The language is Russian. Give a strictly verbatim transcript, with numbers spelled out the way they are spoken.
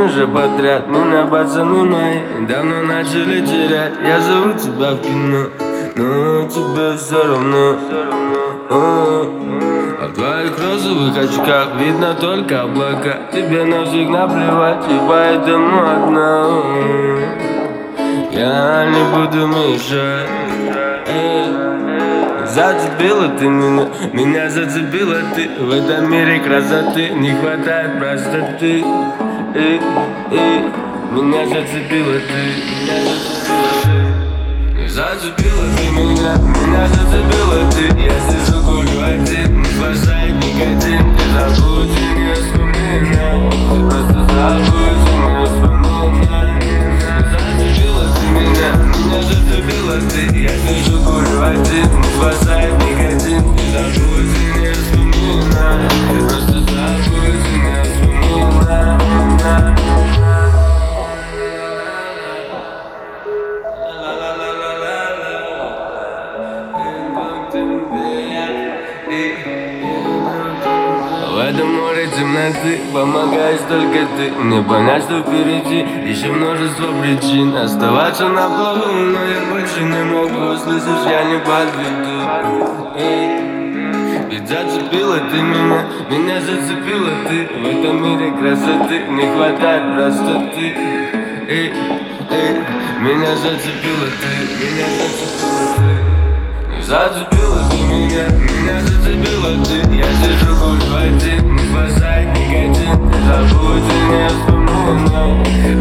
уже подряд. Меня пацаны мои давно начали терять. Я зову тебя в кино, но тебе все равно. А в твоих розовых очках видно только облака. Тебе на всех наплевать, и поэтому одна. Я не буду мешать. Зацепила ты меня, меня зацепила ты. В этом мире красоты не хватает простоты. И, и, меня зацепила ты, меня зацепила ты. Зацепила ты меня, меня зацепила ты. Я сижу, курю один, не спасает никотин. Ты забудь и не вспоминай, ты просто забудь и не вспоминай. Зацепила ты меня, меня зацепила ты. Я сижу, курю один, не спасает никотин. Ты забудь и не вспоминай, ты просто забудь и не вспоминай. В этом море темноты помогаешь только ты. Мне понять, что впереди еще множество причин оставаться на плаву, но я больше не могу. Слышишь, я не подведу. Эй. Ведь зацепила ты меня, меня зацепила ты. В этом мире красоты не хватает простоты. Эй, эй, меня зацепила ты, меня зацепила ты. Зацепила ты меня, меня зацепила ты. Я сижу, курю один, не спасает никотин. Ты забудь и не вспоминай,